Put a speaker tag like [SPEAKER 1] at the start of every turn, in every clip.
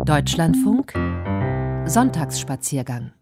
[SPEAKER 1] Deutschlandfunk Sonntagsspaziergang.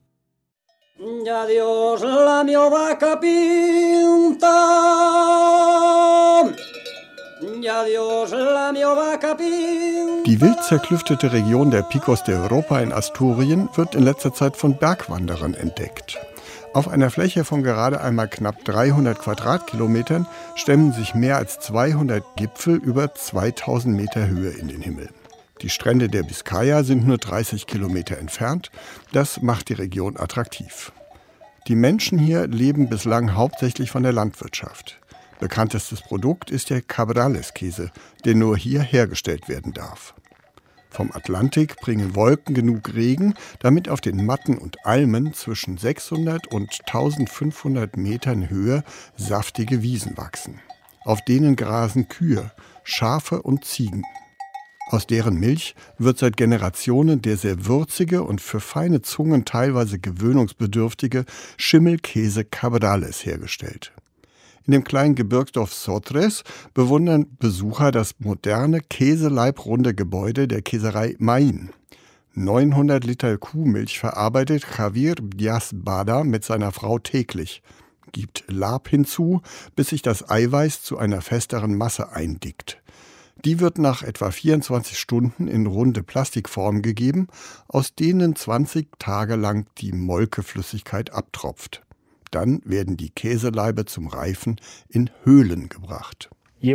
[SPEAKER 2] Die wild zerklüftete Region der Picos de Europa in Asturien wird in letzter Zeit von Bergwanderern entdeckt. Auf einer Fläche von gerade einmal knapp 300 Quadratkilometern stemmen sich mehr als 200 Gipfel über 2000 Meter Höhe in den Himmel. Die Strände der Biskaya sind nur 30 Kilometer entfernt. Das macht die Region attraktiv. Die Menschen hier leben bislang hauptsächlich von der Landwirtschaft. Bekanntestes Produkt ist der Cabrales-Käse, der nur hier hergestellt werden darf. Vom Atlantik bringen Wolken genug Regen, damit auf den Matten und Almen zwischen 600 und 1500 Metern Höhe saftige Wiesen wachsen. Auf denen grasen Kühe, Schafe und Ziegen. Aus deren Milch wird seit Generationen der sehr würzige und für feine Zungen teilweise gewöhnungsbedürftige Schimmelkäse Cabrales hergestellt. In dem kleinen Gebirgsdorf Sotres bewundern Besucher das moderne, käseleibrunde Gebäude der Käserei Maín. 900 Liter Kuhmilch verarbeitet Javier Diaz-Bada mit seiner Frau täglich, gibt Lab hinzu, bis sich das Eiweiß zu einer festeren Masse eindickt. Die wird nach etwa 24 Stunden in runde Plastikformen gegeben, aus denen 20 Tage lang die Molkeflüssigkeit abtropft. Dann werden die Käseleibe zum Reifen in Höhlen gebracht.
[SPEAKER 3] Ich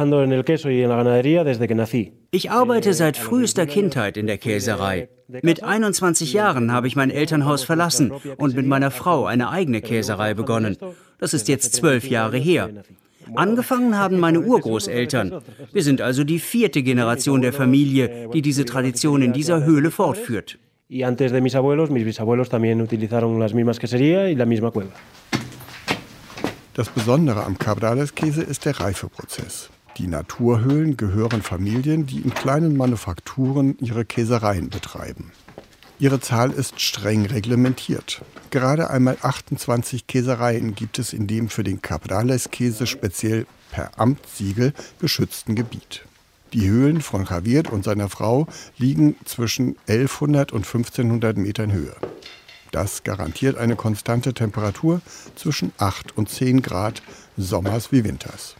[SPEAKER 3] arbeite seit frühester Kindheit in der Käserei. Mit 21 Jahren habe ich mein Elternhaus verlassen und mit meiner Frau eine eigene Käserei begonnen. Das ist jetzt 12 Jahre her. Angefangen haben meine Urgroßeltern. Wir sind also die 4. Generation der Familie, die diese Tradition in dieser Höhle fortführt.
[SPEAKER 2] Das Besondere am Cabrales-Käse ist der Reifeprozess. Die Naturhöhlen gehören Familien, die in kleinen Manufakturen ihre Käsereien betreiben. Ihre Zahl ist streng reglementiert. Gerade einmal 28 Käsereien gibt es in dem für den Cabrales-Käse speziell per Amtssiegel geschützten Gebiet. Die Höhlen von Javier und seiner Frau liegen zwischen 1100 und 1500 Metern Höhe. Das garantiert eine konstante Temperatur zwischen 8 und 10 Grad, sommers wie winters.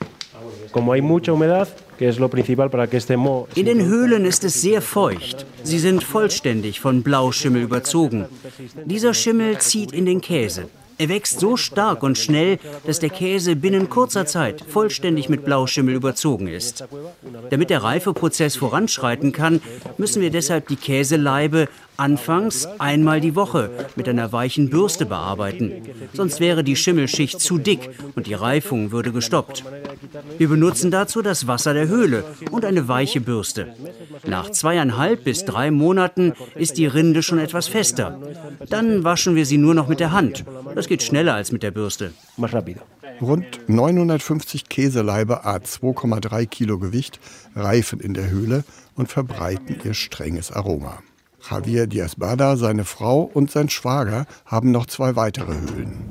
[SPEAKER 3] In den Höhlen ist es sehr feucht. Sie sind vollständig von Blauschimmel überzogen. Dieser Schimmel zieht in den Käse. Er wächst so stark und schnell, dass der Käse binnen kurzer Zeit vollständig mit Blauschimmel überzogen ist. Damit der Reifeprozess voranschreiten kann, müssen wir deshalb die Käseleibe anfangs einmal die Woche mit einer weichen Bürste bearbeiten. Sonst wäre die Schimmelschicht zu dick und die Reifung würde gestoppt. Wir benutzen dazu das Wasser der Höhle und eine weiche Bürste. Nach 2,5 bis 3 Monaten ist die Rinde schon etwas fester. Dann waschen wir sie nur noch mit der Hand. Das geht schneller als mit der Bürste.
[SPEAKER 2] Rund 950 Käseleibe à 2,3 Kilo Gewicht reifen in der Höhle und verbreiten ihr strenges Aroma. Javier Diaz-Bada, seine Frau und sein Schwager haben noch 2 weitere Höhlen.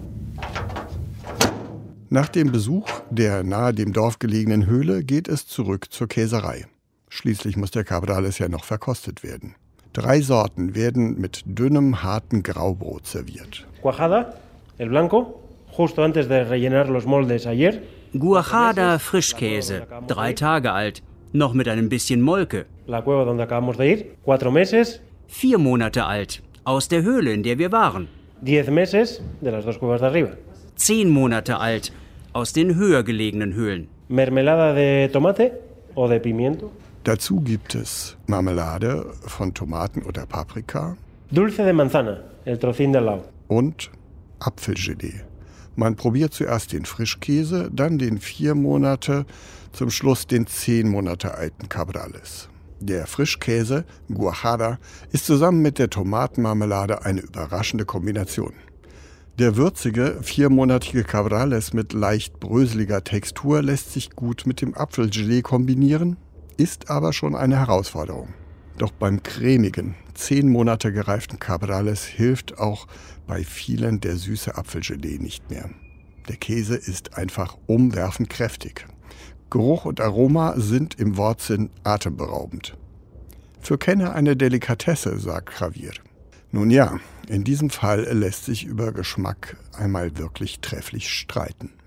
[SPEAKER 2] Nach dem Besuch der nahe dem Dorf gelegenen Höhle geht es zurück zur Käserei. Schließlich muss der Cabrales ja noch verkostet werden. 3 Sorten werden mit dünnem, harten Graubrot serviert.
[SPEAKER 3] Cuajada, el blanco, justo antes de rellenar los moldes ayer. Guajada Frischkäse, 3 Tage alt, noch mit einem bisschen Molke. La cueva donde acabamos de ir, 4 meses. 4 Monate alt, aus der Höhle, in der wir waren. 10 meses de las 2 cuevas de arriba. 10 Monate alt, aus den höher gelegenen Höhlen. Mermelada de tomate o de pimiento.
[SPEAKER 2] Dazu gibt es Marmelade von Tomaten oder Paprika.
[SPEAKER 3] Dulce de manzana, el trocín de al lado.
[SPEAKER 2] Und Apfelgelee. Man probiert zuerst den Frischkäse, dann den 4 Monate, zum Schluss den 10 Monate alten Cabrales. Der Frischkäse, Guajada, ist zusammen mit der Tomatenmarmelade eine überraschende Kombination. Der würzige, 4-monatige Cabrales mit leicht bröseliger Textur lässt sich gut mit dem Apfelgelee kombinieren, ist aber schon eine Herausforderung. Doch beim cremigen, 10 Monate gereiften Cabrales hilft auch bei vielen der süße Apfelgelee nicht mehr. Der Käse ist einfach umwerfend kräftig. Geruch und Aroma sind im Wortsinn atemberaubend. Für Kenner eine Delikatesse, sagt Javier. Nun ja, in diesem Fall lässt sich über Geschmack einmal wirklich trefflich streiten.